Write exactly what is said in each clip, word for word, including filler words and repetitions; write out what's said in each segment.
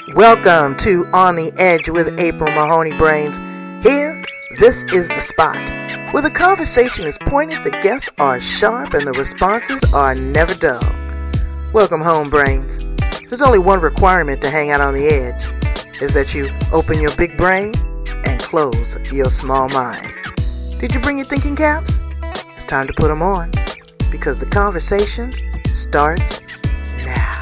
Welcome to On the Edge with April Mahoney Brains. Here, this is the spot where the conversation is pointed, the guests are sharp, and the responses are never dull. Welcome home, Brains. There's only one requirement to hang out on the edge, is that you open your big brain and close your small mind. Did you bring your thinking caps? It's time to put them on, because the conversation starts now.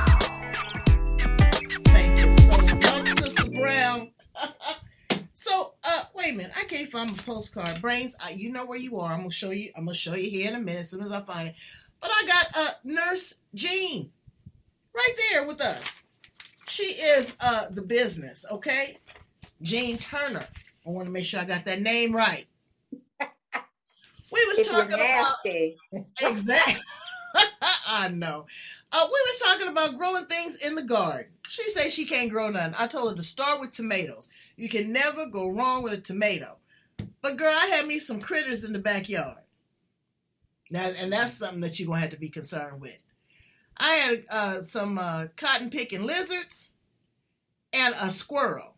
So, uh, wait a minute. I can't find my postcard. Brains, I, you know where you are. I'm gonna show you. I'm gonna show you here in a minute as soon as I find it. But I got uh, Nurse Jean right there with us. She is uh the business, okay? Jean Turner. I want to make sure I got that name right. We was if talking you're nasty. about exactly. I know. Uh, we was talking about growing things in the garden. She said she can't grow none. I told her to start with tomatoes. You can never go wrong with a tomato. But girl, I had me some critters in the backyard. Now, and that's something that you're going to have to be concerned with. I had uh, some uh, cotton picking lizards and a squirrel.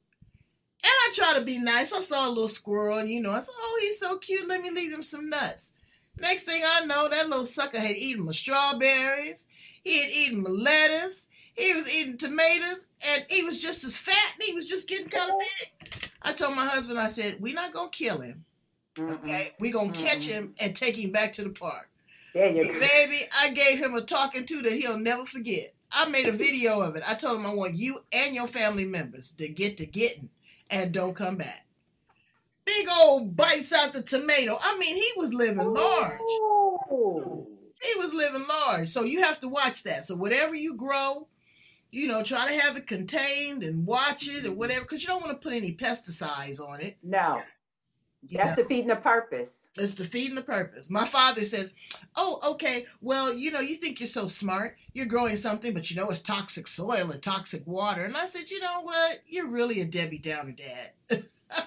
And I try to be nice. I saw a little squirrel and, you know, I said, oh, he's so cute. Let me leave him some nuts. Next thing I know, that little sucker had eaten my strawberries. He had eaten my lettuce. He was eating tomatoes, and he was just as fat, and he was just getting kind of big. I told my husband, I said, we're not going to kill him, okay? We're going to mm-hmm. catch him and take him back to the park. There you go. Baby, I gave him a talking to that he'll never forget. I made a video of it. I told him I want you and your family members to get to getting and don't come back. Big old bites out the tomato. I mean, he was living large. Ooh. He was living large. So you have to watch that. So whatever you grow, you know, try to have it contained and watch it or whatever, because you don't want to put any pesticides on it. No. That's defeating the purpose. It's defeating the purpose. My father says, oh, okay, well, you know, you think you're so smart. You're growing something, but you know it's toxic soil and toxic water. And I said, you know what? You're really a Debbie Downer, Dad.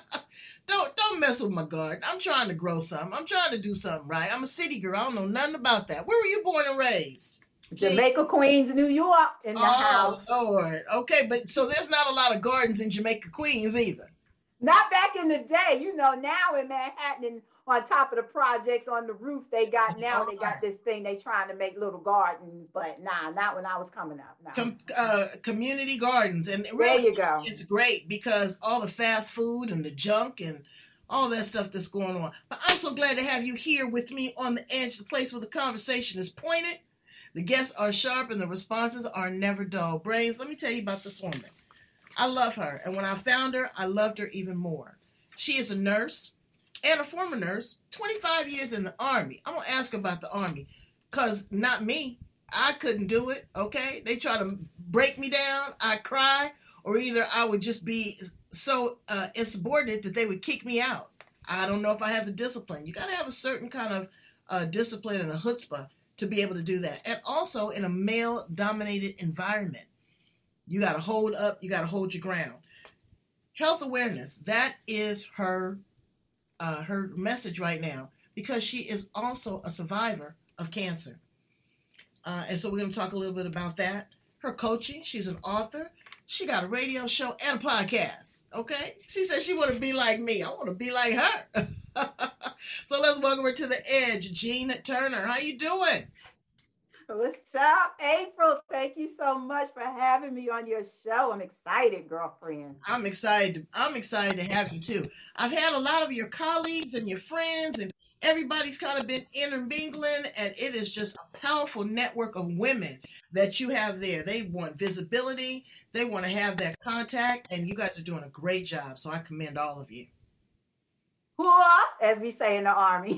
Don't don't mess with my garden. I'm trying to grow something. I'm trying to do something right. I'm a city girl. I don't know nothing about that. Where were you born and raised? Jamaica, Queens, New York, in the oh, house. Oh, Lord. Okay, but so there's not a lot of gardens in Jamaica, Queens either. Not back in the day. You know, now in Manhattan and on top of the projects on the roofs they got now, they got this thing they trying to make little gardens, but nah, not when I was coming up. Nah. Com- uh, community gardens. And really, there you go. It's, it's great because all the fast food and the junk and all that stuff that's going on. But I'm so glad to have you here with me on the edge, the place where the conversation is pointed. The guests are sharp and the responses are never dull. Brains, let me tell you about this woman. I love her. And when I found her, I loved her even more. She is a nurse and a former nurse, twenty-five years in the Army. I'm going to ask about the Army because not me. I couldn't do it, okay? They try to break me down. I cry, or either I would just be so uh, insubordinate that they would kick me out. I don't know if I have the discipline. You got to have a certain kind of uh, discipline and a chutzpah to be able to do that. And also in a male-dominated environment. You got to hold up. You got to hold your ground. Health awareness, that is her uh, her message right now because she is also a survivor of cancer. Uh, and so we're going to talk a little bit about that. Her coaching, she's an author. She got a radio show and a podcast, okay? She said she want to be like me. I want to be like her. So let's welcome her to the edge, Jean Turner. How you doing? What's up, April? Thank you so much for having me on your show. I'm excited, girlfriend. I'm excited. I'm excited to have you too. I've had a lot of your colleagues and your friends, and everybody's kind of been intermingling, and it is just a powerful network of women that you have there. They want visibility. They want to have that contact, and you guys are doing a great job. So I commend all of you. As we say in the Army.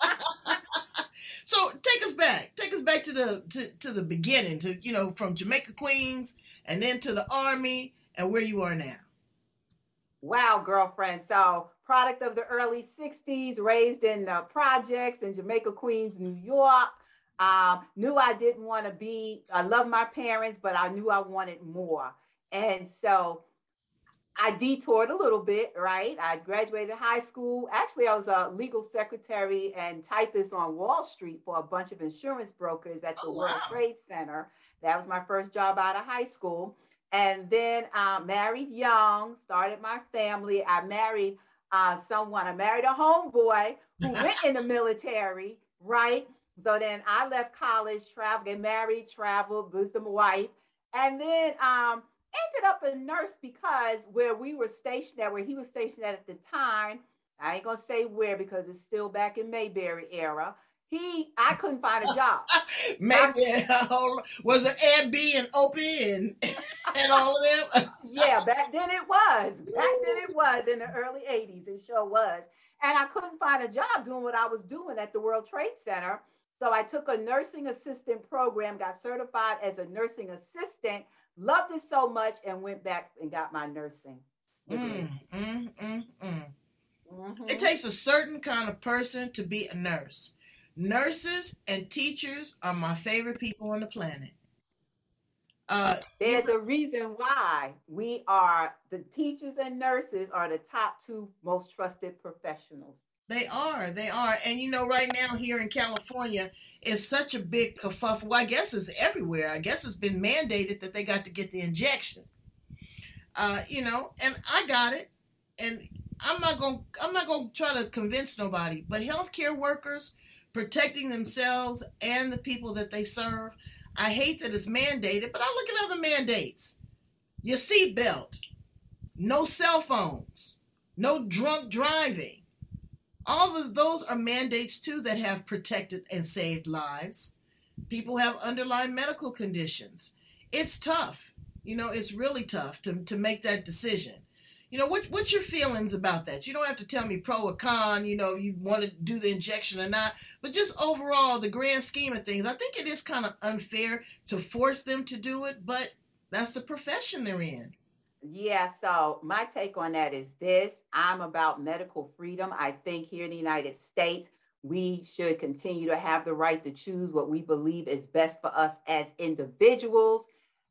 So take us back. Take us back to the to, to the beginning, to, you know, from Jamaica, Queens, and then to the Army, and where you are now. Wow, girlfriend. So product of the early sixties, raised in the projects in Jamaica, Queens, New York. Um, knew I didn't want to be, I love my parents, but I knew I wanted more. And so I detoured a little bit, right? I graduated high school. Actually, I was a legal secretary and typist on Wall Street for a bunch of insurance brokers at the oh, wow. World Trade Center. That was my first job out of high school. And then uh, married young, started my family. I married uh, someone. I married a homeboy who went in the military, right? So then I left college, traveled, get married, traveled, boosted my wife, and then um, ended up a nurse because where we were stationed at, where he was stationed at at the time, I ain't gonna say where because it's still back in Mayberry era. He, I couldn't find a job. Maybe was it Air B and Opie and and all of them? Yeah, back then it was. Back then it was in the early eighties. It sure was. And I couldn't find a job doing what I was doing at the World Trade Center. So I took a nursing assistant program, got certified as a nursing assistant, loved it so much, and went back and got my nursing degree. Mm, mm, mm, mm. Mm-hmm. It takes a certain kind of person to be a nurse. Nurses and teachers are my favorite people on the planet. Uh, There's a reason why we are, the teachers and nurses are the top two most trusted professionals. They are, they are. And you know, right now here in California, it's such a big kerfuffle. Well, I guess it's everywhere. I guess it's been mandated that they got to get the injection. Uh, you know, and I got it. And I'm not going to, I'm not going to try to convince nobody, but healthcare workers protecting themselves and the people that they serve. I hate that it's mandated, but I look at other mandates. Your seatbelt, no cell phones, no drunk driving. All of those are mandates too that have protected and saved lives. People have underlying medical conditions. It's tough. You know, it's really tough to, to make that decision. You know, what what's your feelings about that? You don't have to tell me pro or con, you know, you want to do the injection or not, but just overall, the grand scheme of things, I think it is kind of unfair to force them to do it, but that's the profession they're in. Yeah, so my take on that is this. I'm about medical freedom. I think here in the United States, we should continue to have the right to choose what we believe is best for us as individuals.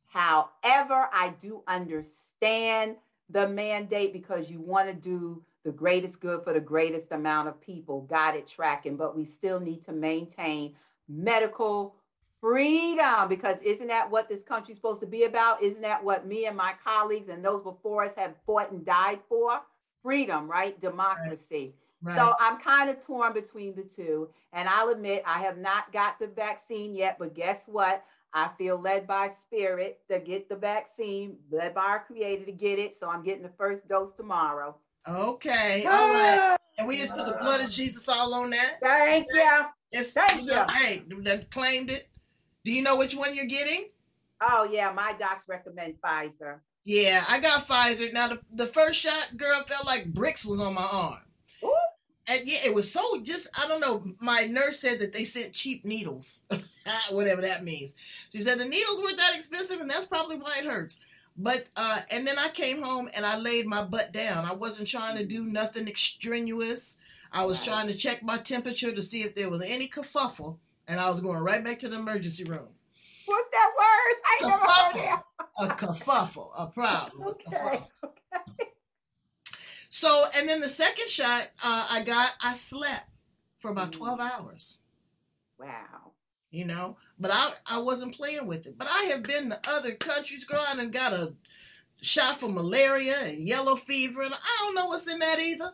However, I do understand the mandate because you want to do the greatest good for the greatest amount of people. Got it, tracking, but we still need to maintain medical freedom, because isn't that what this country is supposed to be about? Isn't that what me and my colleagues and those before us have fought and died for? Freedom, right? Democracy. Right. Right. So I'm kind of torn between the two. And I'll admit I have not got the vaccine yet, but guess what? I feel led by spirit to get the vaccine, led by our creator to get it. So I'm getting the first dose tomorrow. Okay. All right. And we just put the blood of Jesus all on that. Thank you. Yes. Thank you. Know, you. Hey, they claimed it. Do you know which one you're getting? Oh, yeah. My docs recommend Pfizer. Yeah, I got Pfizer. Now, the, the first shot, girl, felt like bricks was on my arm. Ooh. And yeah, it was so just, I don't know. My nurse said that they sent cheap needles, whatever that means. She said the needles weren't that expensive, and that's probably why it hurts. But, uh, and then I came home and I laid my butt down. I wasn't trying to do nothing extraneous. I was right. trying to check my temperature to see if there was any kerfuffle, and I was going right back to the emergency room. What's that word? I kerfuffle. Never heard a kerfuffle, a problem. Okay. A kerfuffle. Okay. So, and then the second shot uh, I got, I slept for about twelve hours. Wow. You know, but I, I wasn't playing with it. But I have been to other countries, girl, and got a shot for malaria and yellow fever, and I don't know what's in that either.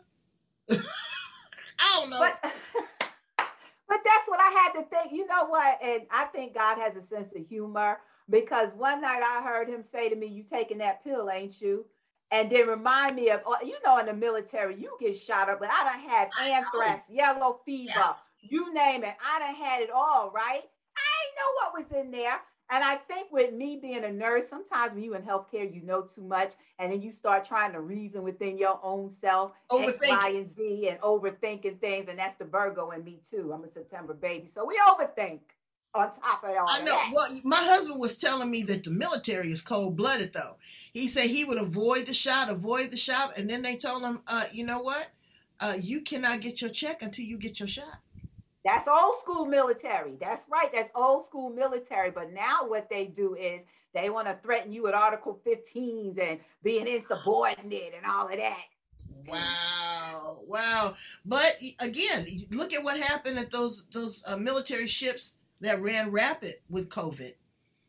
I don't know. But, but that's what I had to think. You know what? And I think God has a sense of humor, because one night I heard him say to me, "You taking that pill, ain't you?" And then remind me of, you know, in the military, you get shot up, but I done had anthrax, yellow fever, yeah. you name it. I done had it all, right? I didn't know what was in there. And I think with me being a nurse, sometimes when you in healthcare, you know too much, and then you start trying to reason within your own self, X, Y, and Z, and overthinking things. And that's the Virgo in me too. I'm a September baby, so we overthink. On top of all I know. That. Well, my husband was telling me that the military is cold-blooded, though. He said he would avoid the shot, avoid the shot, and then they told him, uh, you know what? Uh, you cannot get your check until you get your shot. That's old school military. That's right. That's old school military. But now what they do is they want to threaten you with Article fifteens and being insubordinate and all of that. Wow. Wow. But again, look at what happened at those, those uh, military ships that ran rapid with COVID.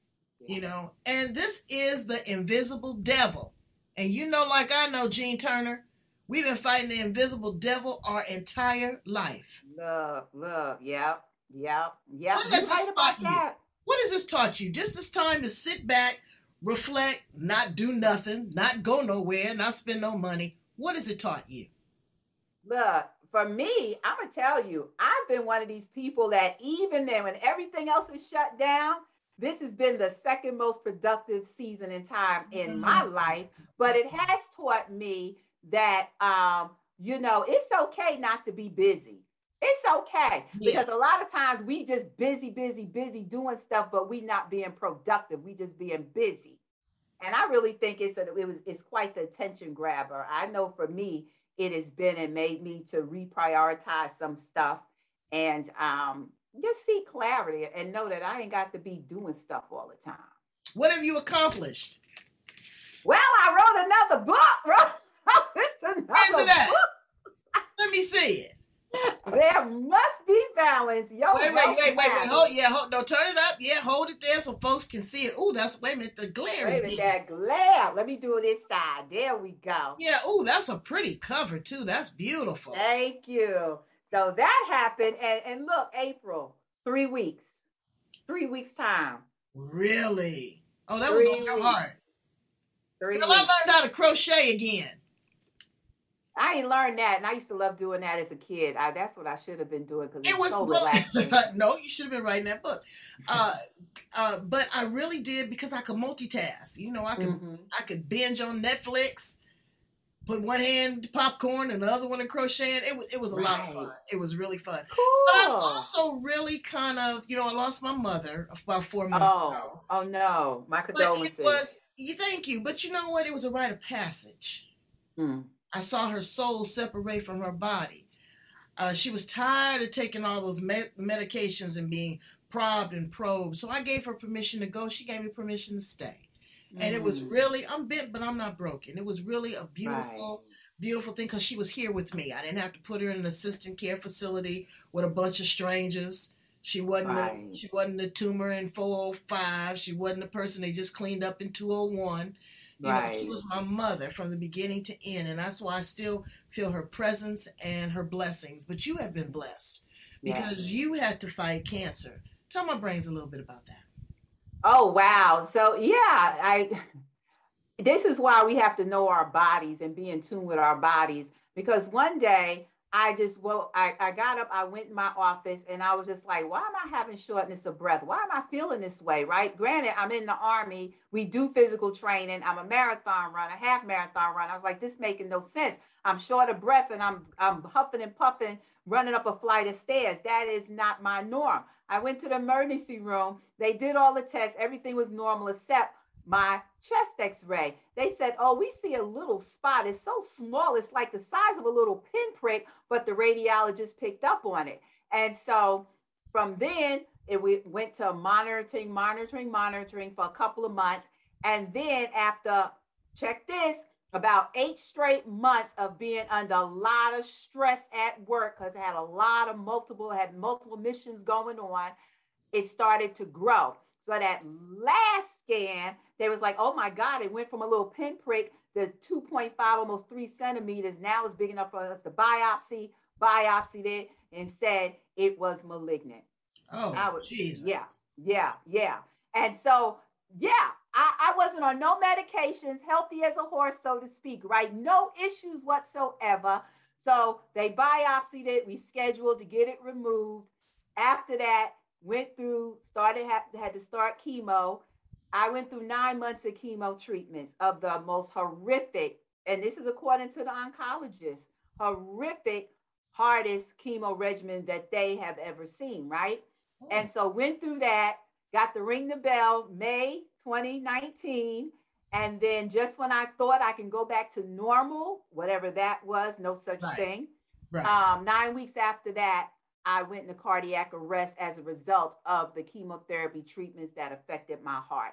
You know, and this is the invisible devil. And you know, like I know, Gene Turner, we've been fighting the invisible devil our entire life. Love, love, yep, yep, yep. What has this taught you? What has this taught you? Just this time to sit back, reflect, not do nothing, not go nowhere, not spend no money. What has it taught you? Look, for me, I'm going to tell you, I've been one of these people that even then when everything else is shut down, this has been the second most productive season in time in mm-hmm. my life. But it has taught me that, um, you know, it's okay not to be busy. It's okay. Yeah. Because a lot of times we just busy, busy, busy doing stuff, but we not being productive. We just being busy. And I really think it's a, it was it's quite the attention grabber. I know for me, it has been and made me to reprioritize some stuff and um, just see clarity and know that I ain't got to be doing stuff all the time. What have you accomplished? Well, I wrote another book. Wrote another that? book. Let me see it. There must be balance. Yo, wait, wait, wait, wait, wait. Hold, yeah, hold, no, turn it up. Yeah, hold it there so folks can see it. Oh, that's, wait a minute, the glare wait is a minute, that glare. Let me do this side. There we go. Yeah, oh, that's a pretty cover, too. That's beautiful. Thank you. So that happened, and, and look, April, three weeks. Three weeks' time. Really? Oh, that three was on your heart. Three Girl, I learned how to crochet again. I ain't learned that, and I used to love doing that as a kid. I, that's what I should have been doing because it, it was so relaxing. No, you should have been writing that book. Uh, uh, but I really did because I could multitask. You know, I could mm-hmm. I could binge on Netflix, put one hand popcorn and the other one in crocheting. It was it was a right. lot of fun. It was really fun. Cool. But I also really kind of, you know, I lost my mother about four months oh. ago. Oh no, my condolences. But it was, you thank you, but you know what? It was a rite of passage. Hmm. I saw her soul separate from her body. Uh, she was tired of taking all those me- medications and being probed and probed. So I gave her permission to go. She gave me permission to stay. Mm. And it was really, I'm bent, but I'm not broken. It was really a beautiful, right. beautiful thing because she was here with me. I didn't have to put her in an assistant care facility with a bunch of strangers. She wasn't, right. a, she wasn't a tumor in four oh five. She wasn't a person they just cleaned up in two oh one. You right. know, she was my mother from the beginning to end, and that's why I still feel her presence and her blessings. But you have been blessed because yes. you had to fight cancer. Tell my brains a little bit about that. Oh, wow. So, yeah, I. This is why we have to know our bodies and be in tune with our bodies, because one day I just, well, I, I got up, I went in my office, and I was just like, why am I having shortness of breath? Why am I feeling this way, right? Granted, I'm in the Army. We do physical training. I'm a marathon runner, half marathon runner. I was like, this making no sense. I'm short of breath, and I'm I'm huffing and puffing, running up a flight of stairs. That is not my norm. I went to the emergency room. They did all the tests. Everything was normal except my chest x-ray. They said, oh, we see a little spot. It's so small. It's like the size of a little pinprick, but the radiologist picked up on it. And so from then it we went to monitoring, monitoring, monitoring for a couple of months. And then after, check this, about eight straight months of being under a lot of stress at work, because I had a lot of multiple, had multiple missions going on, it started to grow. So that last scan, they was like, oh my God, it went from a little pinprick to two point five, almost three centimeters. Now it's big enough for us to biopsy, biopsied it and said it was malignant. Oh, I was, Jesus. Yeah, yeah, yeah. And so, yeah, I, I wasn't on no medications, healthy as a horse, so to speak, right? No issues whatsoever. So they biopsied it. We scheduled to get it removed. After that, went through, started, had, had to start chemo. I went through nine months of chemo treatments of the most horrific, and this is according to the oncologist, horrific, hardest chemo regimen that they have ever seen, right? Oh. And so went through that, got to ring the bell May twenty nineteen. And then just when I thought I can go back to normal, whatever that was, no such right. thing. Right. Um, nine weeks after that, I went into cardiac arrest as a result of the chemotherapy treatments that affected my heart.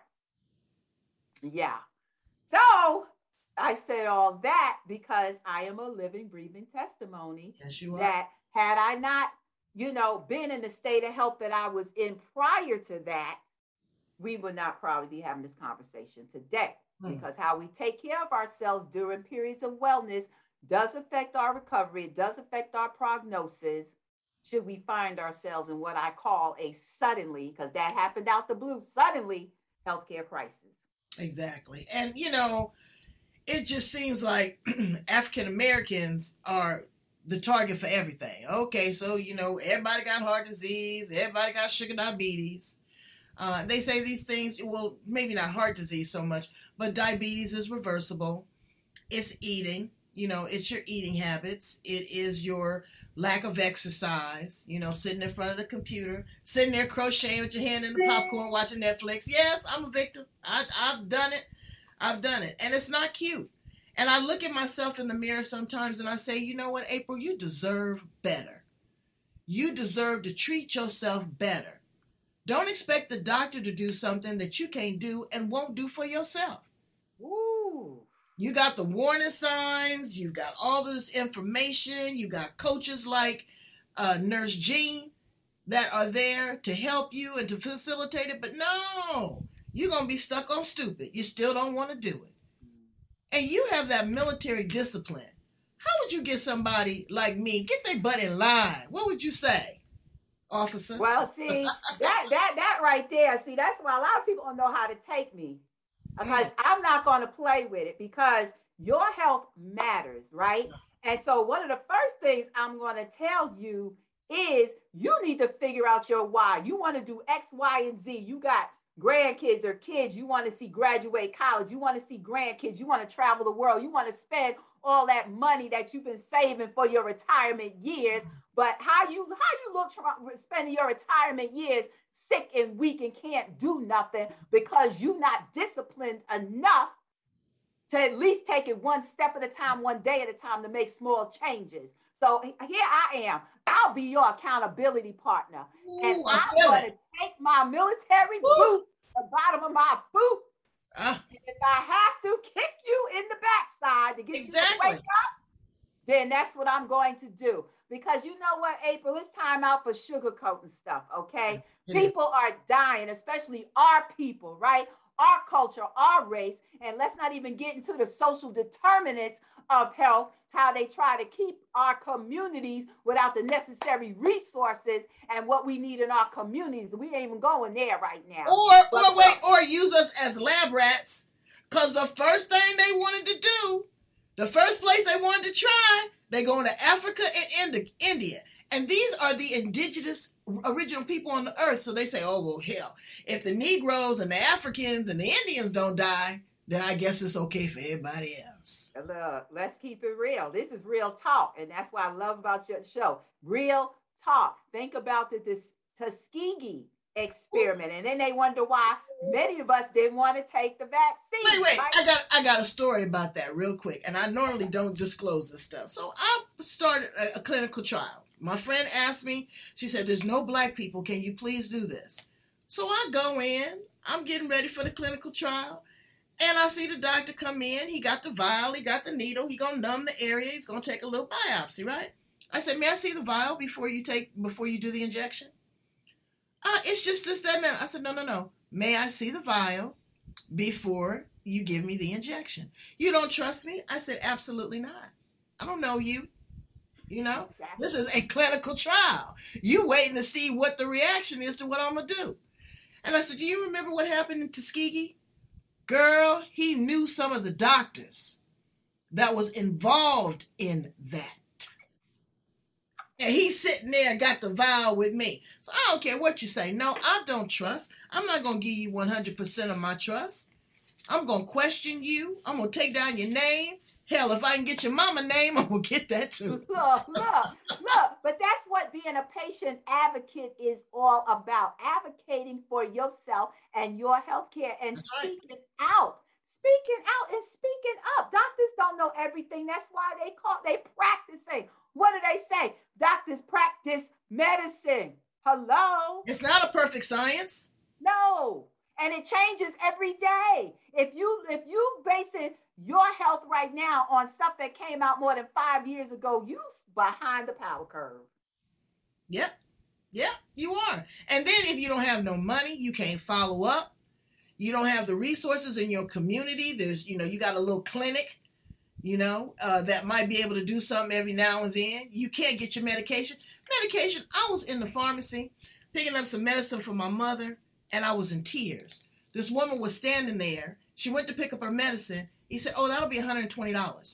Yeah. So I said all that because I am a living, breathing testimony. Yes, you are. That had I not, you know, been in the state of health that I was in prior to that, we would not probably be having this conversation today. Hmm. Because how we take care of ourselves during periods of wellness does affect our recovery. It does affect our prognosis. Should we find ourselves in what I call a suddenly, because that happened out the blue, suddenly healthcare crisis. Exactly. And, you know, it just seems like African Americans are the target for everything. Okay, so, you know, everybody got heart disease, everybody got sugar diabetes. Uh, they say these things, well, maybe not heart disease so much, but diabetes is reversible. It's eating, you know, it's your eating habits. It is your lack of exercise, you know, sitting in front of the computer, sitting there crocheting with your hand in the popcorn, watching Netflix. Yes, I'm a victim. I, I've done it. I've done it. And it's not cute. And I look at myself in the mirror sometimes and I say, you know what, April, you deserve better. You deserve to treat yourself better. Don't expect the doctor to do something that you can't do and won't do for yourself. Ooh. You got the warning signs. You got all this information. You got coaches like uh, Nurse Jean that are there to help you and to facilitate it. But no, you're going to be stuck on stupid. You still don't want to do it. And you have that military discipline. How would you get somebody like me, get their butt in line? What would you say, officer? Well, see, that that that right there, see, that's why a lot of people don't know how to take me. Because mm. I'm not going to play with it, because your health matters, right? And so one of the first things I'm going to tell you is you need to figure out your why. You want to do X, Y, and Z. You got grandkids or kids. You want to see graduate college. You want to see grandkids. You want to travel the world. You want to spend all that money that you've been saving for your retirement years. But how you how you look spending your retirement years sick and weak and can't do nothing because you're not disciplined enough to at least take it one step at a time, one day at a time to make small changes. So here I am. I'll be your accountability partner. Ooh, and I I'm going to take my military Ooh. boot, the bottom of my boot. Uh, and if I have to kick you in the backside to get exactly. you to wake up, then that's what I'm going to do. Because you know what, April, it's time out for sugarcoating stuff, okay? Yeah. People are dying, especially our people, right? Our culture, our race, and let's not even get into the social determinants of health, how they try to keep our communities without the necessary resources and what we need in our communities. We ain't even going there right now. Or, but, or wait, or use us as lab rats, because the first thing they wanted to do, the first place they wanted to try, they go into Africa and India. And these are the indigenous original people on the earth. So they say, oh, well, hell, if the Negroes and the Africans and the Indians don't die, then I guess it's okay for everybody else. Look, let's keep it real. This is real talk. And that's what I love about your show. Real talk. Think about the Tuskegee experiment. Ooh. And then they wonder why many of us didn't want to take the vaccine. Wait, wait. Right? I got I got a story about that real quick. And I normally don't disclose this stuff. So I started a, a clinical trial. My friend asked me, she said, there's no black people. Can you please do this? So I go in. I'm getting ready for the clinical trial. And I see the doctor come in. He got the vial. He got the needle. He going to numb the area. He's going to take a little biopsy, right? I said, may I see the vial before you take before you do the injection? Uh, it's just this, that, and that. I said, no, no, no. May I see the vial before you give me the injection? You don't trust me? I said, absolutely not. I don't know you. You know, exactly. This is a clinical trial. You waiting to see what the reaction is to what I'm going to do. And I said, do you remember what happened in Tuskegee? Girl, he knew some of the doctors that was involved in that. And he's sitting there and got the vial with me. So I don't care what you say. No, I don't trust. I'm not going to give you one hundred percent of my trust. I'm going to question you. I'm going to take down your name. Hell, if I can get your mama name, I'm going to get that too. Look, look, look. But that's what being a patient advocate is all about. Advocating for yourself and your health care and that's speaking right. out. Speaking out and speaking up. Doctors don't know everything. That's why they call they practicing. What do they say? Doctors practice medicine. Hello? It's not a perfect science. No. And it changes every day. If you if you basing your health right now on stuff that came out more than five years ago, you behind the power curve. Yep. Yep, you are. And then if you don't have no money, you can't follow up. you don't have the resources in your community. There's, you know, you got a little clinic, you know, uh, that might be able to do something every now and then. You can't get your medication. Medication, I was in the pharmacy picking up some medicine for my mother, and I was in tears. This woman was standing there. She went to pick up her medicine. He said, oh, that'll be one hundred twenty dollars.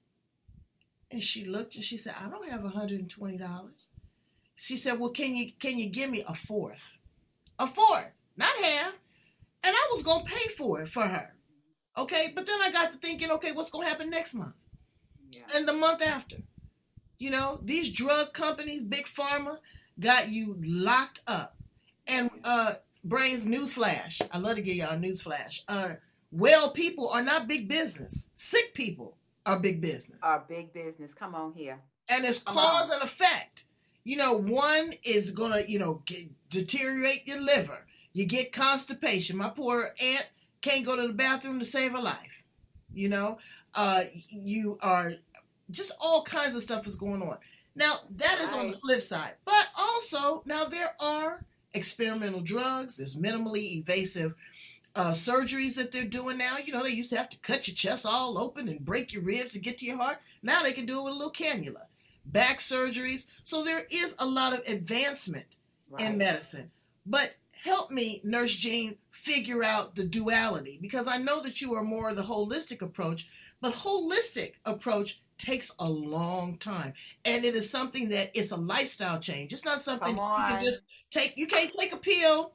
And she looked and she said, I don't have one hundred twenty dollars. She said, well, can you can you give me a fourth? A fourth, not half. And I was going to pay for it for her. Okay, but then I got to thinking, okay, what's going to happen next month? Yeah. And the month after? You know, these drug companies, Big Pharma, got you locked up. And uh, Brains, newsflash. I love to give y'all a newsflash. Uh, well people are not big business. Sick people are big business. Are big business. Come on here. And it's cause and effect. You know, one is going to, you know, get, deteriorate your liver. You get constipation. My poor aunt can't go to the bathroom to save her life. You know, uh, you are just all kinds of stuff is going on. Now, that is on the flip side. But also, now there are experimental drugs. There's minimally invasive uh, surgeries that they're doing now. You know, they used to have to cut your chest all open and break your ribs to get to your heart. Now they can do it with a little cannula. Back surgeries. So there is a lot of advancement right. in medicine. But help me, Nurse Jean, figure out the duality, because I know that you are more of the holistic approach, but holistic approach takes a long time. And it is something that it's a lifestyle change. It's not something you can just take. You can't take a pill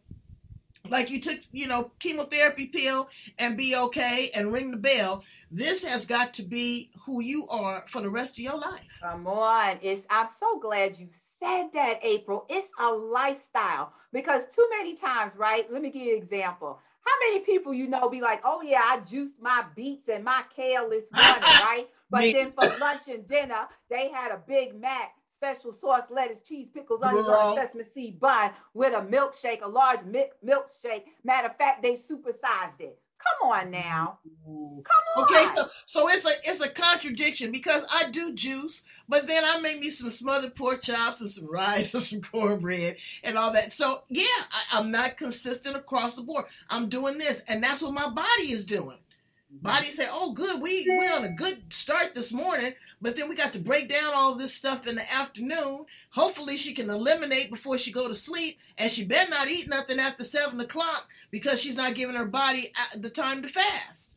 like you took, you know, chemotherapy pill and be okay and ring the bell. This has got to be who you are for the rest of your life. Come on. It's, I'm so glad you said that, April. It's a lifestyle, because too many times, right? Let me give you an example. How many people you know be like, oh yeah, I juiced my beets and my kale this morning, right? But Me. Then for lunch and dinner, they had a Big Mac, special sauce, lettuce, cheese, pickles, onions on a sesame seed bun with a milkshake, a large mi- milkshake. Matter of fact, they supersized it. Come on now. Come on. Okay, so so it's a it's a contradiction, because I do juice, but then I make me some smothered pork chops and some rice and some cornbread and all that. So yeah, I, I'm not consistent across the board. I'm doing this, and that's what my body is doing. Body say, oh, good, we we on a good start this morning, but then we got to break down all this stuff in the afternoon. Hopefully she can eliminate before she go to sleep, and she better not eat nothing after seven o'clock, because she's not giving her body the time to fast.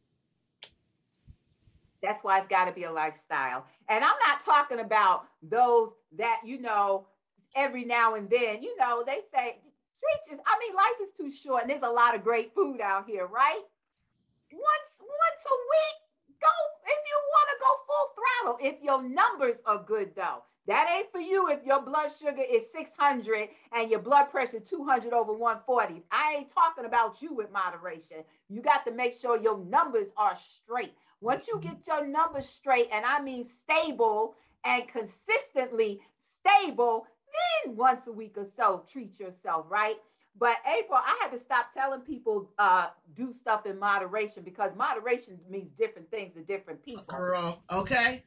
That's why it's got to be a lifestyle. And I'm not talking about those that, you know, every now and then, you know, they say, treat I mean, life is too short, and there's a lot of great food out here, right? Once once a week, go if you want to go full throttle. If your numbers are good, though, that ain't for you. If your blood sugar is six hundred and your blood pressure two hundred over one forty, I ain't talking about you with moderation. You got to make sure your numbers are straight. Once you get your numbers straight, and I mean stable and consistently stable, then once a week or so, treat yourself, right? But April, I had to stop telling people uh, do stuff in moderation, because moderation means different things to different people. Girl, okay.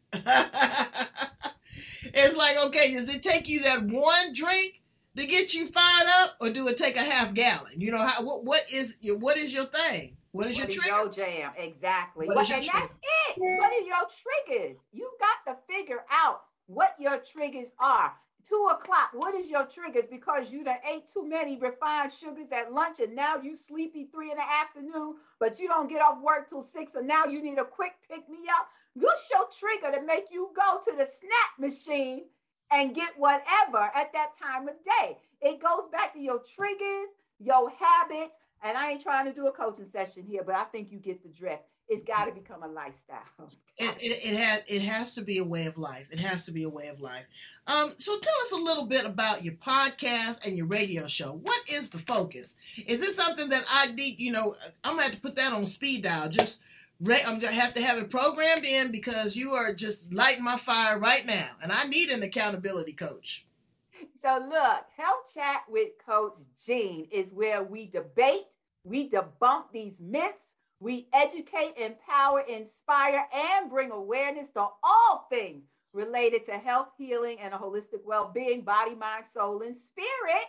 It's like, okay, does it take you that one drink to get you fired up, or do it take a half gallon? You know, how, what what is your what is your thing? What is what your is trigger? Your jam? Exactly. What Well, is your and trigger? that's it. What are your triggers? You got to figure out what your triggers are. Two o'clock, what is your triggers? Because you done ate too many refined sugars at lunch, and now you sleepy three in the afternoon, but you don't get off work till six, and now you need a quick pick me up. What's your trigger to make you go to the snack machine and get whatever at that time of day? It goes back to your triggers, your habits, and I ain't trying to do a coaching session here, but I think you get the drift. It's got to become a lifestyle. It, it, it has it has to be a way of life. It has to be a way of life. Um, so tell us a little bit about your podcast and your radio show. What is the focus? Is this something that I need? You know, I'm gonna have to put that on speed dial. Just I'm gonna have to have it programmed in, because you are just lighting my fire right now, and I need an accountability coach. So look, Health Chat with Coach Jean is where we debate, we debunk these myths. We educate, empower, inspire, and bring awareness to all things related to health, healing, and a holistic well-being, body, mind, soul, and spirit.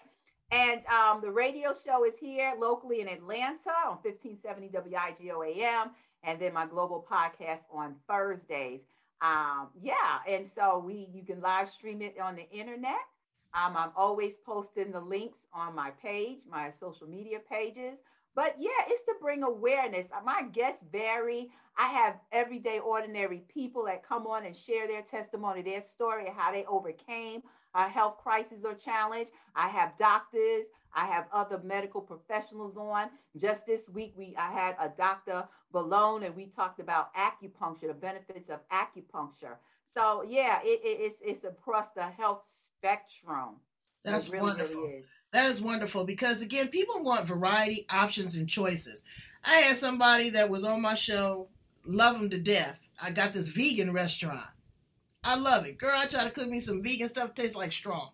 And um, the radio show is here locally in Atlanta on fifteen seventy W I G O A M, and then my global podcast on Thursdays. Um, yeah, and so we you can live stream it on the internet. Um, I'm always posting the links on my page, my social media pages. But yeah, it's to bring awareness. My guests vary. I have everyday, ordinary people that come on and share their testimony, their story, how they overcame a health crisis or challenge. I have doctors. I have other medical professionals on. Just this week, we I had a Doctor Balone, and we talked about acupuncture, the benefits of acupuncture. So yeah, it, it, it's it's across the health spectrum. That's it really, wonderful. Really is. That is wonderful because again, people want variety, options, and choices. I had somebody that was on my show, love them to death. I got this vegan restaurant. I love it. Girl, I try to cook me some vegan stuff. It tastes like straw.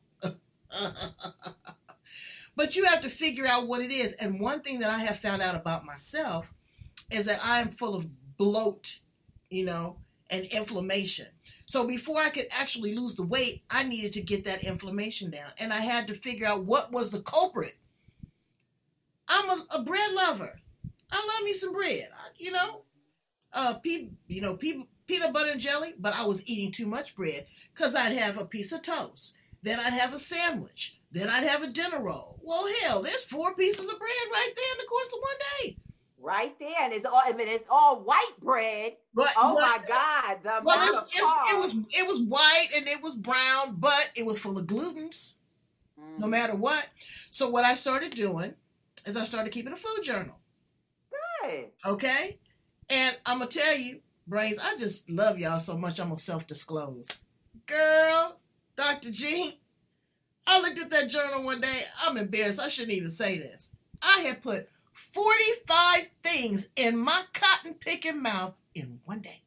But you have to figure out what it is. And one thing that I have found out about myself is that I am full of bloat, you know, and inflammation. So before I could actually lose the weight, I needed to get that inflammation down. And I had to figure out what was the culprit. I'm a, a bread lover. I love me some bread, you know. Uh, pe- you know, pe- peanut butter and jelly, but I was eating too much bread because I'd have a piece of toast. Then I'd have a sandwich. Then I'd have a dinner roll. Well, hell, there's four pieces of bread right there in the course of one day. Right there, and it's all. I mean, it's all white bread. But, oh but, my God! The well, amount it's, of it's, it was it was white and it was brown, but it was full of glutens. Mm. No matter what. So what I started doing is I started keeping a food journal. Good. Okay, and I'm gonna tell you, Brains, I just love y'all so much. I'm gonna self-disclose, girl. Doctor G, I looked at that journal one day. I'm embarrassed. I shouldn't even say this. I had put forty-five things in my cotton picking mouth in one day.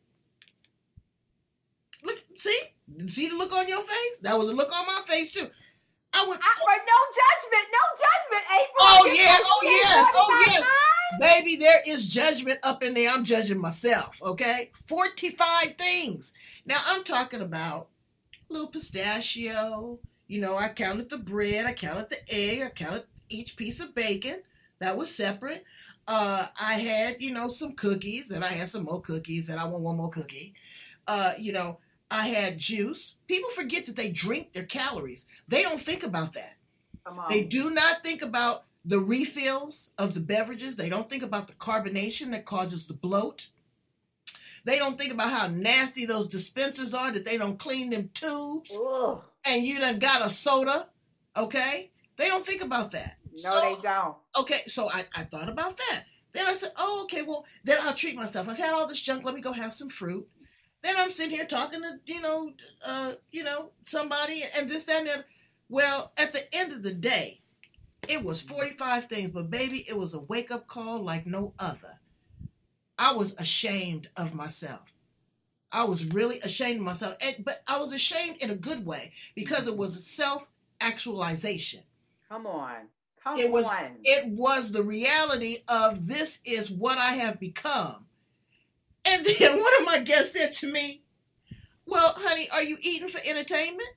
Look, see? See the look on your face? That was a look on my face too. I went. I, but no judgment, no judgment, April. Oh yes, oh yes, oh yes. Baby, there is judgment up in there. I'm judging myself, okay? forty-five things. Now I'm talking about a little pistachio. You know, I counted the bread, I counted the egg, I counted each piece of bacon. That was separate. Uh, I had, you know, some cookies, and I had some more cookies, and I want one more cookie. Uh, you know, I had juice. People forget that they drink their calories. They don't think about that. Come on. They do not think about the refills of the beverages. They don't think about the carbonation that causes the bloat. They don't think about how nasty those dispensers are, that they don't clean them tubes. Ugh. And you done got a soda, okay? They don't think about that. No, so, they don't. Okay, so I, I thought about that. Then I said, oh, okay, well, then I'll treat myself. I've had all this junk. Let me go have some fruit. Then I'm sitting here talking to, you know, uh, you know, somebody and this, that, and that. Well, at the end of the day, it was forty-five things, but baby, it was a wake-up call like no other. I was ashamed of myself. I was really ashamed of myself. And, but I was ashamed in a good way because it was self-actualization. Come on. Come it was, on. It was the reality of this is what I have become. And then one of my guests said to me, well, honey, are you eating for entertainment?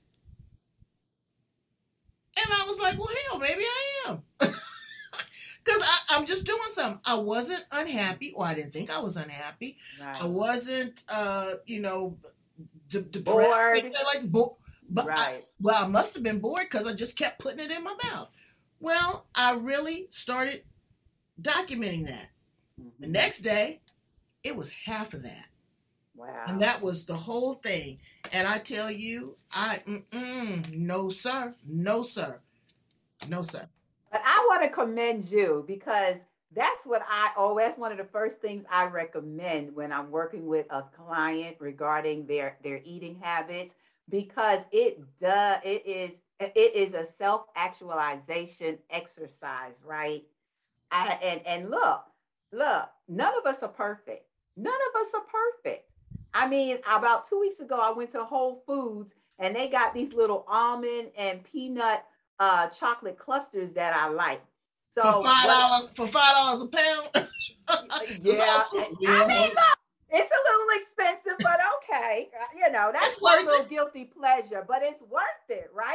And I was like, well, hell, maybe I am. Because I'm just doing something. I wasn't unhappy, or I didn't think I was unhappy. Right. I wasn't, uh, you know, de- depressed. Bored. Like, bo- but right. I, well, I must have been bored because I just kept putting it in my mouth. Well, I really started documenting that. Mm-hmm. The next day, it was half of that. Wow. And that was the whole thing. And I tell you, I, mm-mm, no, sir. No, sir. No, sir. But I want to commend you because that's what I, oh, that's one of the first things I recommend when I'm working with a client regarding their, their eating habits, because it does, it is, it is a self-actualization exercise, right? I, and, and look, look, none of us are perfect. None of us are perfect. I mean, about two weeks ago, I went to Whole Foods and they got these little almond and peanut uh, chocolate clusters that I like. So for five dollars for five dollars a pound. yeah, yeah. I mean, look, it's a little expensive, but okay. You know, that's one little guilty pleasure, but it's worth it, right?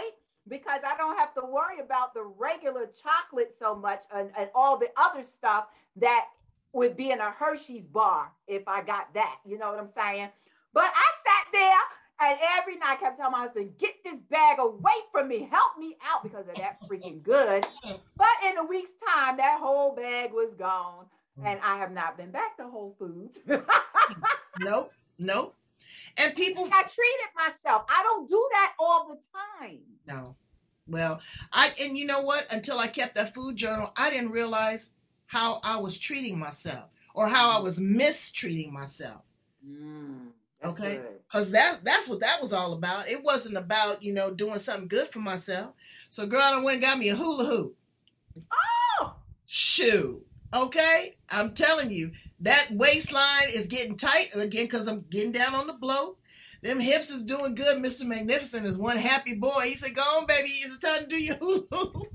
because I don't have to worry about the regular chocolate so much and, and all the other stuff that would be in a Hershey's bar if I got that. You know what I'm saying? But I sat there and every night I kept telling my husband, get this bag away from me. Help me out because of that freaking good. But in a week's time, that whole bag was gone. And I have not been back to Whole Foods. Nope, nope. And people, I treated myself. I don't do that all the time. No. Well, I, and you know what? Until I kept that food journal, I didn't realize how I was treating myself or how I was mistreating myself. Mm, okay. Because that, that's what that was all about. It wasn't about, you know, doing something good for myself. So girl, I went and got me a hula hoop. Oh! Shoot. Okay. I'm telling you, that waistline is getting tight again because I'm getting down on the bloat. Them hips is doing good. Mister Magnificent is one happy boy. He said, go on, baby. It's time to do your hula hoop.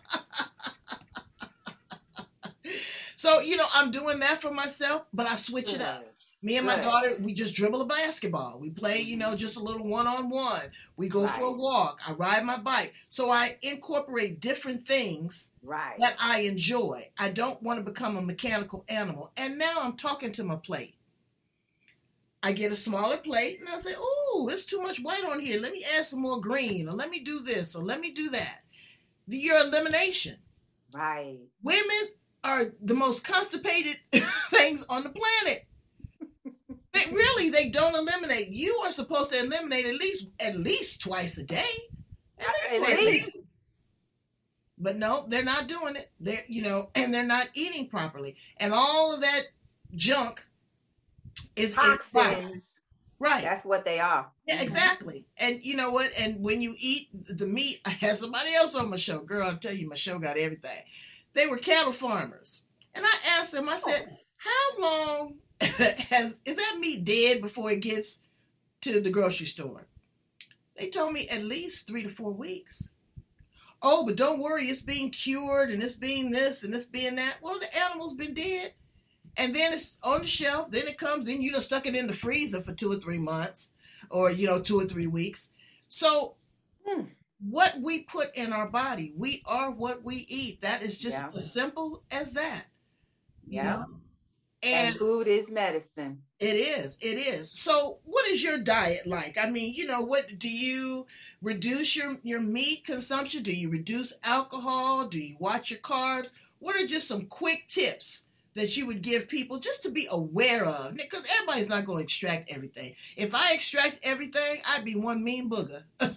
So, you know, I'm doing that for myself, but I switch it up. Me and my daughter, we just dribble a basketball. We play, you know, just a little one-on-one. We go right. for a walk. I ride my bike. So I incorporate different things right. that I enjoy. I don't want to become a mechanical animal. And now I'm talking to my plate. I get a smaller plate and I say, ooh, it's too much white on here. Let me add some more green, or let me do this, or let me do that. The, your elimination. Right. Women are the most constipated things on the planet. They really, they don't eliminate. You are supposed to eliminate at least at least twice a day. At least at least. But no, they're not doing it. They're, you know, and they're not eating properly. And all of that junk is toxins. Right. That's what they are. Yeah, exactly. And you know what? And when you eat the meat, I had somebody else on my show. Girl, I'll tell you, my show got everything. They were cattle farmers. And I asked them, I said, oh. how long has is that meat dead before it gets to the grocery store? They told me at least three to four weeks. Oh, but don't worry, it's being cured and it's being this and it's being that. Well, the animal's been dead. And then it's on the shelf. Then it comes in, you know, stuck it in the freezer for two or three months or, you know, two or three weeks. So hmm. what we put in our body, we are what we eat. That is just yeah. as simple as that. Yeah. You know? And, and food is medicine. It is. It is. So what is your diet like? I mean, you know, what do you reduce your, your meat consumption? Do you reduce alcohol? Do you watch your carbs? What are just some quick tips that you would give people just to be aware of? Because everybody's not going to extract everything. If I extract everything, I'd be one mean booger. And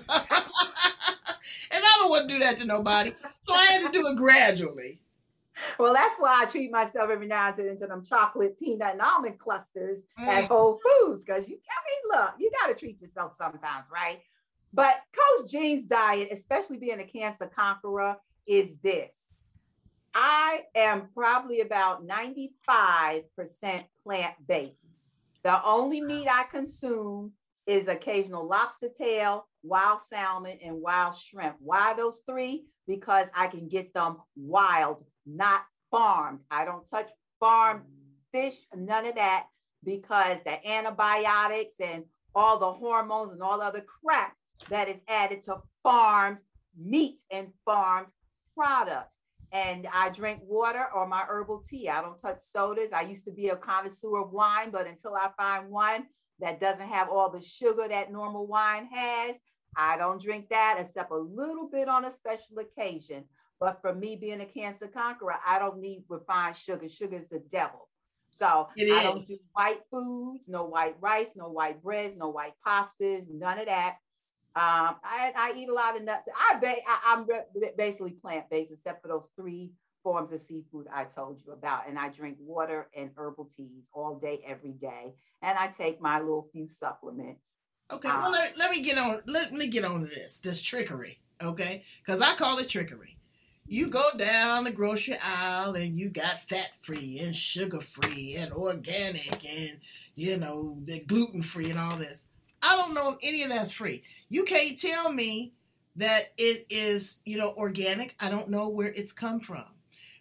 I don't want to do that to nobody. So I had to do it gradually. Well, that's why I treat myself every now and then into them chocolate, peanut, and almond clusters mm. at Whole Foods. Because, you, I mean, look, you got to treat yourself sometimes, right? But Coach Jean's diet, especially being a cancer conqueror, is this. I am probably about ninety-five percent plant-based. The only meat I consume is occasional lobster tail, wild salmon, and wild shrimp. Why those three? Because I can get them wild, not farmed. I don't touch farmed fish, none of that, because the antibiotics and all the hormones and all the other crap that is added to farmed meats and farmed products. And I drink water or my herbal tea. I don't touch sodas. I used to be a connoisseur of wine, but until I find one that doesn't have all the sugar that normal wine has, I don't drink that except a little bit on a special occasion. But for me being a cancer conqueror, I don't need refined sugar. Sugar is the devil. So I don't do white foods, no white rice, no white breads, no white pastas, none of that. Um, I, I eat a lot of nuts. I ba- I, I'm re- basically plant-based, except for those three forms of seafood I told you about. And I drink water and herbal teas all day, every day. And I take my little few supplements. Okay, um, well, let, let me get on. Let me get on to this. This trickery, okay? Because I call it trickery. You go down the grocery aisle and you got fat-free and sugar-free and organic and, you know, the gluten-free and all this. I don't know if any of that's free. You can't tell me that it is, you know, organic. I don't know where it's come from.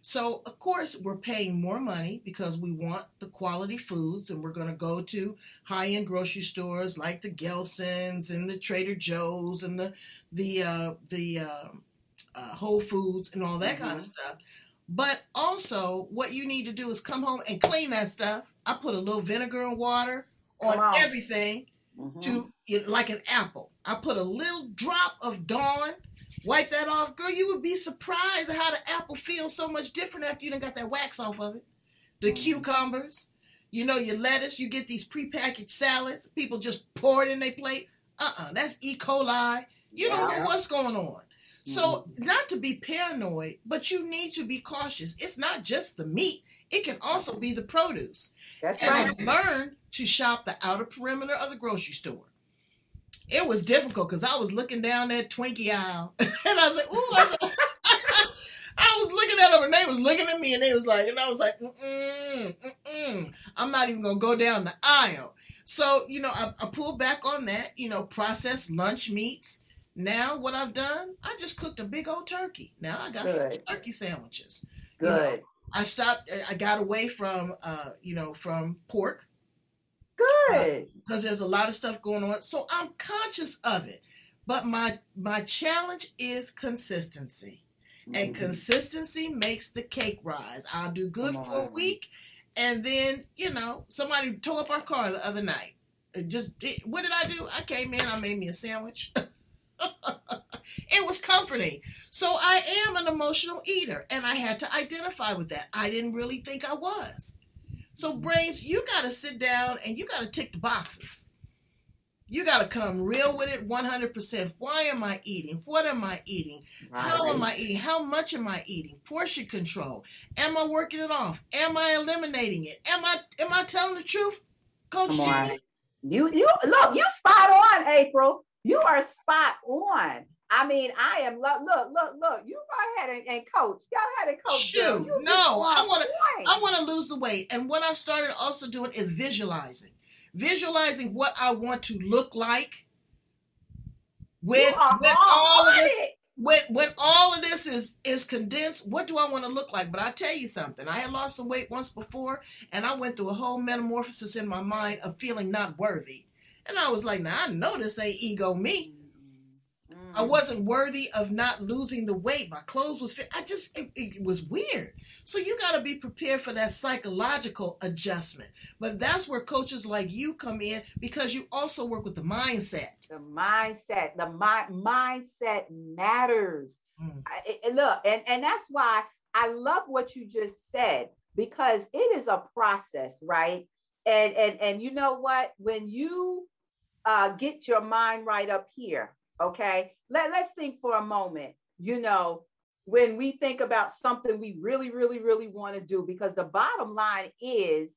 So, of course, we're paying more money because we want the quality foods, and we're going to go to high-end grocery stores like the Gelson's and the Trader Joe's and the the uh, the uh, uh, Whole Foods and all that mm-hmm. kind of stuff. But also, what you need to do is come home and clean that stuff. I put a little vinegar and water on, on. everything mm-hmm. to like an apple. I put a little drop of Dawn. Wipe that off. Girl, you would be surprised at how the apple feels so much different after you done got that wax off of it. The mm. cucumbers, you know, your lettuce, you get these prepackaged salads. People just pour it in their plate. Uh-uh, that's E. coli. You yeah. don't know what's going on. Mm. So, not to be paranoid, but you need to be cautious. It's not just the meat. It can also be the produce. That's and right. I learned to shop the outer perimeter of the grocery store. It was difficult because I was looking down that Twinkie aisle and I was like, ooh, I was, like, I was looking at them and they was looking at me and they was like, and I was like, mm-mm, mm-mm. I'm not even going to go down the aisle. So, you know, I, I pulled back on that, you know, processed lunch meats. Now what I've done, I just cooked a big old turkey. Now I got turkey sandwiches. Good. You know, I stopped, I got away from, uh, you know, from pork. Good. Because uh, there's a lot of stuff going on. So I'm conscious of it. But my my challenge is consistency. Mm-hmm. And consistency makes the cake rise. I'll do good Come for on. a week. And then, you know, somebody tore up our car the other night. It just, it, what did I do? I came in, I made me a sandwich. It was comforting. So I am an emotional eater. And I had to identify with that. I didn't really think I was. So, Brains, you got to sit down and you got to tick the boxes. You got to come real with it one hundred percent. Why am I eating? What am I eating? Right. How am I eating? How much am I eating? Portion control. Am I working it off? Am I eliminating it? Am I am I telling the truth, Coach G? You, you, look, you spot on, April. You are spot on. I mean, I am, look, look, look, look, you go ahead and, and coach. Go ahead and coach. Shoot, no, I want to, I want to lose the weight. And what I've started also doing is visualizing, visualizing what I want to look like when, when all of it, when, when all of this is, is condensed. What do I want to look like? But I tell you something, I had lost some weight once before and I went through a whole metamorphosis in my mind of feeling not worthy. And I was like, now I know this ain't ego me. I wasn't worthy of not losing the weight. My clothes was fit. I just, it, it was weird. So you got to be prepared for that psychological adjustment. But that's where coaches like you come in because you also work with the mindset. The mindset, the mi- mindset matters. Mm. I, it, look, and, and that's why I love what you just said, because it is a process, right? And, and, and you know what? When you uh, get your mind right up here, okay, Let, let's think for a moment, you know, when we think about something we really, really, really want to do, because the bottom line is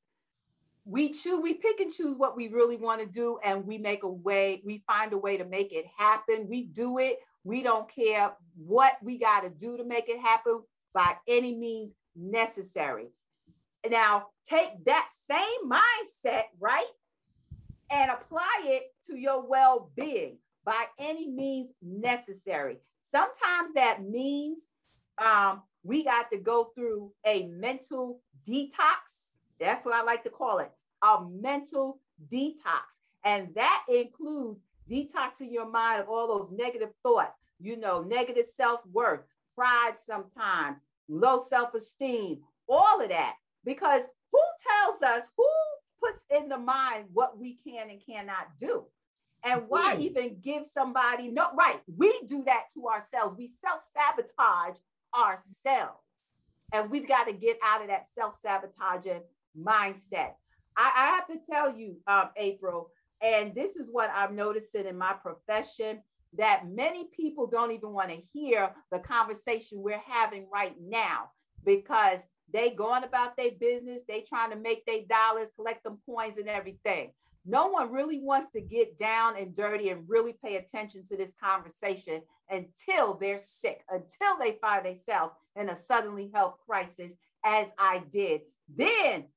we choose, we pick and choose what we really want to do, and we make a way, we find a way to make it happen. We do it. We don't care what we got to do to make it happen by any means necessary. Now, take that same mindset, right, and apply it to your well-being. By any means necessary. Sometimes that means um, we got to go through a mental detox. That's what I like to call it, a mental detox. And that includes detoxing your mind of all those negative thoughts, you know, negative self-worth, pride sometimes, low self-esteem, all of that. Because who tells us, who puts in the mind what we can and cannot do? And why mm. even give somebody, no, right, we do that to ourselves. We self-sabotage ourselves. And we've got to get out of that self-sabotaging mindset. I, I have to tell you, um, April, and this is what I'm noticing in my profession, that many people don't even want to hear the conversation we're having right now, because they going about their business, they trying to make their dollars, collect them coins and everything. No one really wants to get down and dirty and really pay attention to this conversation until they're sick, until they find themselves in a suddenly health crisis, as I did. Then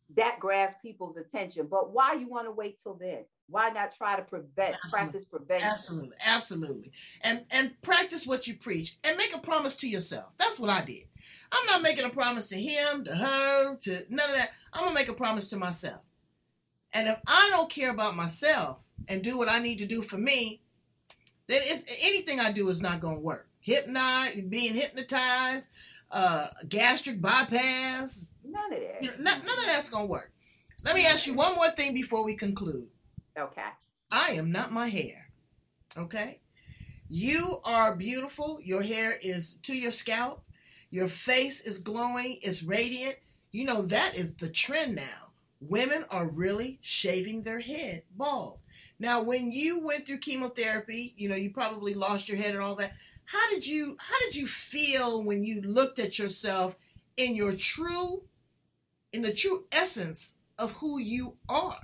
that grabs people's attention. But why you want to wait till then? Why not try to prevent, Absolutely. practice prevention? Absolutely, absolutely. And and practice what you preach and make a promise to yourself. That's what I did. I'm not making a promise to him, to her, to none of that. I'm gonna make a promise to myself. And if I don't care about myself and do what I need to do for me, then if anything I do is not gonna work. Hypnotize, being hypnotized, uh, gastric bypass. None of that. You know, none, none of that's gonna work. Let me ask you one more thing before we conclude. Okay. I am not my hair. Okay? You are beautiful. Your hair is to your scalp. Your face is glowing. It's radiant. You know, that is the trend now. Women are really shaving their head bald. Now, when you went through chemotherapy, you know, you probably lost your head and all that. How did you, how did you feel when you looked at yourself in your true, in the true essence of who you are?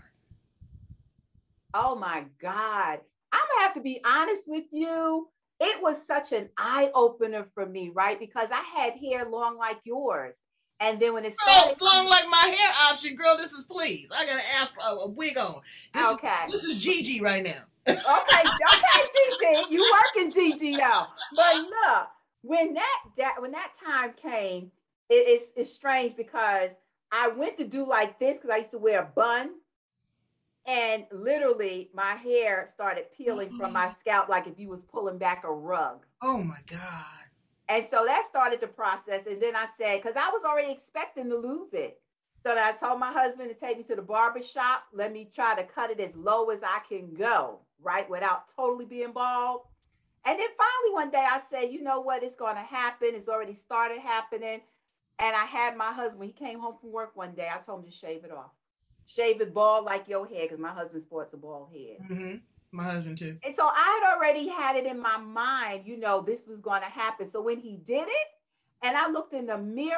Oh my God. I'm gonna have to be honest with you. It was such an eye opener for me, right? Because I had hair long like yours. And then when it started, oh, long like my hair option, girl, this is please. I got an afro, a wig on. This okay. Is, this is Gigi right now. okay, okay, Gigi. You working Gigi now. But look, when that, that when that time came, it, it's, it's strange because I went to do like this because I used to wear a bun. And literally my hair started peeling mm-hmm. from my scalp like if you was pulling back a rug. Oh my God. And so that started the process. And then I said, because I was already expecting to lose it. So then I told my husband to take me to the barber shop. Let me try to cut it as low as I can go, right? Without totally being bald. And then finally one day I said, you know what? It's going to happen. It's already started happening. And I had my husband, he came home from work one day. I told him to shave it off. Shave it bald like your hair, because my husband sports a bald head. Mm-hmm. My husband too. And so I had already had it in my mind, you know, this was going to happen. So when he did it, and I looked in the mirror,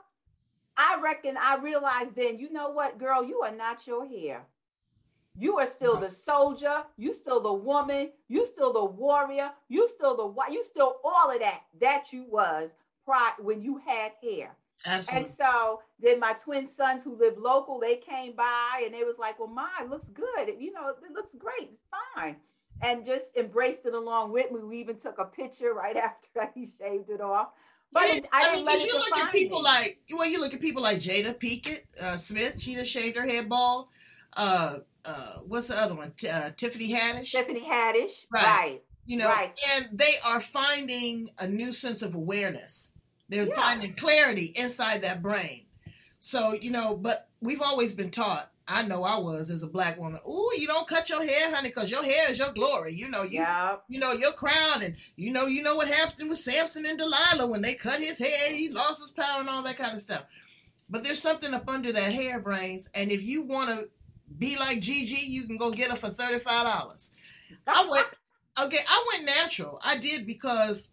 I reckon I realized then, you know what, girl, you are not your hair. You are still the soldier. You still the woman. You still the warrior. You still the you still all of that that you was prior when you had hair. Absolutely. And so then my twin sons who live local, they came by and they was like, well, mine looks good. You know, it looks great. It's fine. And just embraced it along with me. We even took a picture right after he shaved it off. But yeah, it, I, I mean, because you look at people me. like, well, you look at people like Jada Pinkett uh, Smith. She just shaved her head bald. Uh, uh, what's the other one? T- uh, Tiffany Haddish. Tiffany Haddish. Right. right. You know, right. and they are finding a new sense of awareness. They're yeah. finding clarity inside that brain. So, you know, but we've always been taught, I know I was as a black woman, ooh, you don't cut your hair, honey, because your hair is your glory. You know, you yeah. you know, your crown. And, you know, you know what happened with Samson and Delilah when they cut his hair, he lost his power and all that kind of stuff. But there's something up under that hair, brains. And if you want to be like Gigi, you can go get her for thirty-five dollars. I went, okay, I went natural. I did because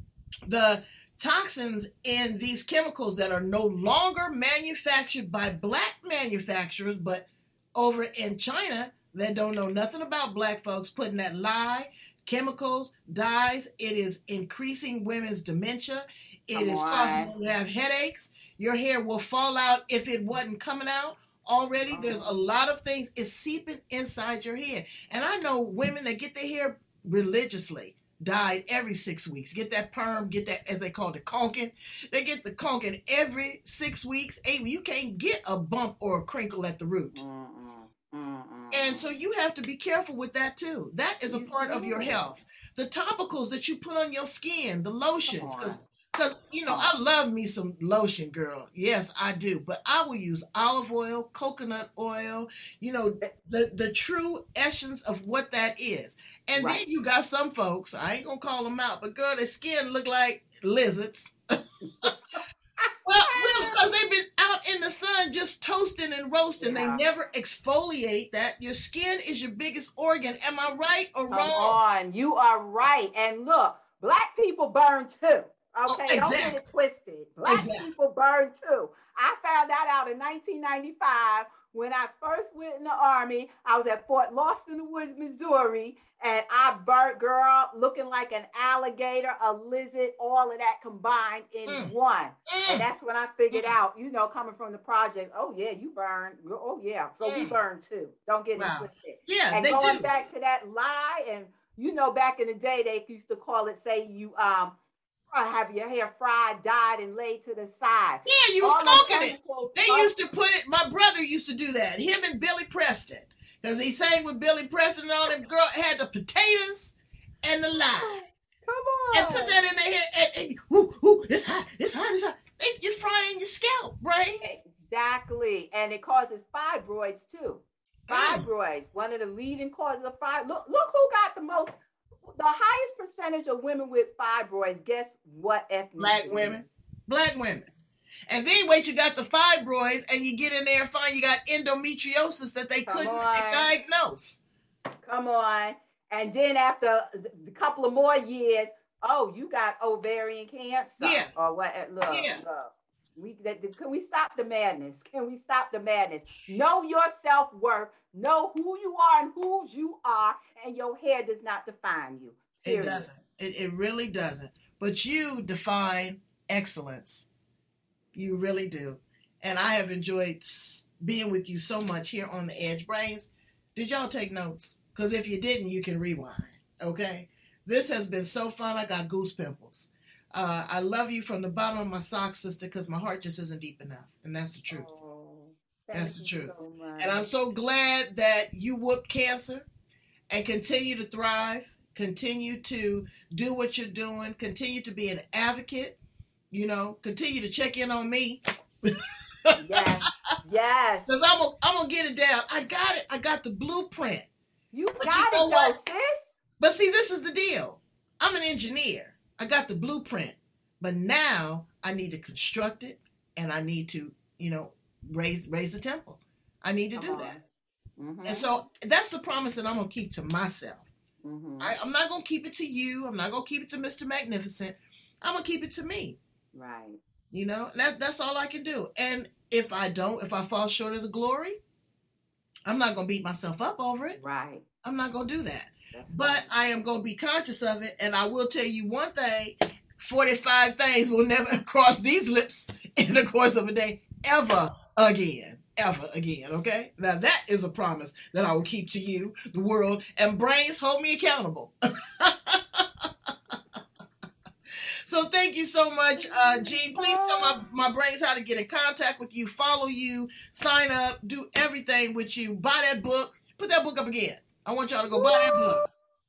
the toxins in these chemicals that are no longer manufactured by black manufacturers, but over in China that don't know nothing about black folks putting that lye, chemicals, dyes. It is increasing women's dementia. It Come is on. causing them to have headaches. Your hair will fall out if it wasn't coming out already. Oh. There's a lot of things. It's seeping inside your head. And I know women that get their hair religiously dyed every six weeks. Get that perm, get that, as they call it, the conking. They get the conking every six weeks. Eight, you can't get a bump or a crinkle at the root. Mm-mm, mm-mm. And so you have to be careful with that too. That is a part of your health. The topicals that you put on your skin, the lotions, because, you know, I love me some lotion, girl. Yes, I do. But I will use olive oil, coconut oil, you know, the, the true essence of what that is. And right. then you got some folks, I ain't going to call them out, but girl, their skin look like lizards. well, well, because they've been out in the sun just toasting and roasting. Yeah. They never exfoliate that. Your skin is your biggest organ. Am I right or Come wrong? on, you are right. And look, black people burn too. Okay, oh, exactly. Don't get it twisted. Black exactly. people burn too. I found that out in nineteen ninety-five when I first went in the Army, I was at Fort Lost in the Woods, Missouri, and I burnt, girl, looking like an alligator, a lizard, all of that combined in mm. one. Mm. And that's when I figured mm. out, you know, coming from the project, oh, yeah, you burn. Oh, yeah. So mm. we burn too. Don't get wow. it twisted. Yeah, and they going do. back to that lie, and, you know, back in the day, they used to call it, say, you um, have your hair fried, dyed, and laid to the side. Yeah, you was talking it. They up. used to put it, my brother used to do that, him and Billy Preston. Because he sang with Billy Preston and all them girl had the potatoes and the lye. Come on. And put that in their head. And, and ooh, ooh, it's hot, it's hot, it's hot. They, you're frying your scalp, right? Exactly. And it causes fibroids too. Fibroids, mm. one of the leading causes of fibroids. Look, look who got the most, the highest percentage of women with fibroids. Guess what ethnicity? Black women. Black women. And then wait, you got the fibroids and you get in there and find you got endometriosis that they Come couldn't on. diagnose. Come on. And then after a couple of more years, oh, you got ovarian cancer. Yeah. Or what? Look, yeah. look. We, that, can we stop the madness? Can we stop the madness? Know your self-worth. Know who you are and whose you are. And your hair does not define you. Period. It doesn't. It, it really doesn't. But you define excellence. You really do. And I have enjoyed being with you so much here on The Edge. Brains, did y'all take notes? Because if you didn't, you can rewind, okay? This has been so fun. I got goose pimples. Uh, I love you from the bottom of my sock, sister, because my heart just isn't deep enough. And that's the truth. Oh, that's the truth. So and I'm so glad that you whooped cancer and continue to thrive, continue to do what you're doing, continue to be an advocate. You know, continue to check in on me. Yes, yes. Because I'm going I'm to get it down. I got it. I got the blueprint. You but got you know it, though, sis. But see, this is the deal. I'm an engineer. I got the blueprint. But now I need to construct it, and I need to, you know, raise raise the temple. I need to Come do on. that. Mm-hmm. And so that's the promise that I'm going to keep to myself. Mm-hmm. I, I'm not going to keep it to you. I'm not going to keep it to Mister Magnificent. I'm going to keep it to me. Right. You know, that that's all I can do. And if I don't, if I fall short of the glory, I'm not going to beat myself up over it. Right. I'm not going to do that. That's but right. I am going to be conscious of it. And I will tell you one thing, forty-five things will never cross these lips in the course of a day ever again. Ever again. Okay. Now that is a promise that I will keep to you, the world, and Brains, hold me accountable. So thank you so much, uh, Jean. Please tell my, my brains how to get in contact with you, follow you, sign up, do everything with you. Buy that book. Put that book up again. I want y'all to go buy that book.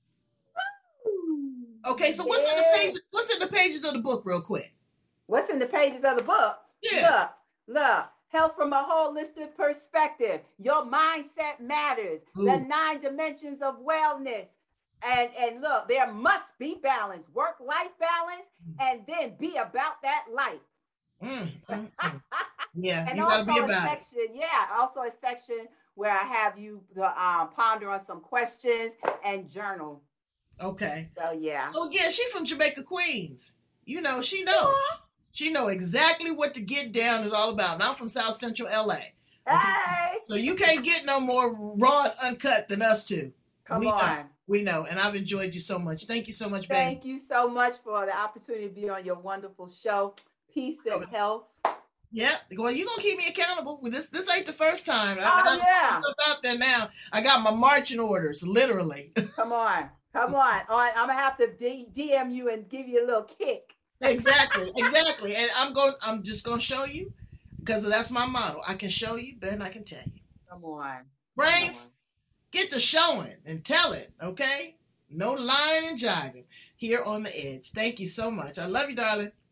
Okay, so what's in the page, what's in the pages of the book real quick? What's in the pages of the book? Yeah. Look, look. Health from a holistic perspective. Your mindset matters. Ooh. The nine dimensions of wellness. And and look, there must be balance, work-life balance, and then be about that life. Mm, mm, mm. Yeah, and you gotta be a about section, it. Yeah, also a section where I have you to um, ponder on some questions and journal. Okay. So yeah. Oh yeah, she's from Jamaica, Queens. You know, she knows. Yeah. She know exactly what the get down is all about. And I'm from South Central L A. Okay? Hey. So you can't get no more raw and uncut than us two. Come we on. Know. We know, and I've enjoyed you so much. Thank you so much, baby. Thank you so much for the opportunity to be on your wonderful show. Peace and health. Yeah, well, you're going to keep me accountable. This this ain't the first time. Oh, I, I yeah. stuff out there now. I got my marching orders, literally. Come on. Come on. All right, I'm going to have to D- DM you and give you a little kick. Exactly, exactly. And I'm going. I'm just going to show you because that's my motto. I can show you better than I can tell you. Come on. Brains. Come on. Get to showing and tell it, okay? No lying and jiving here on The Edge. Thank you so much. I love you, darling.